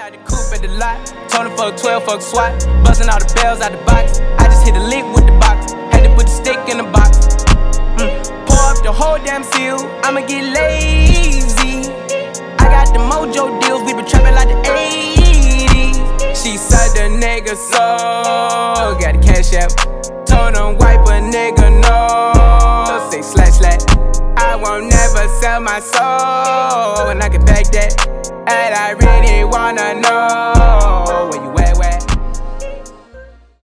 out the coupe at the lot. Told him fuck 12, fuck SWAT. Busting all the bells out the box. I just hit a lick with the box. Had to put the stick in the box. Pour up the whole damn seal. I'ma get lazy. I got the mojo deals. We been trapping like the 80s. She said the nigga so. Got the cash app. Told him wipe a nigga no. Say slash slash. I won't never sell my soul. And I can back that. And I really wanna know where you at.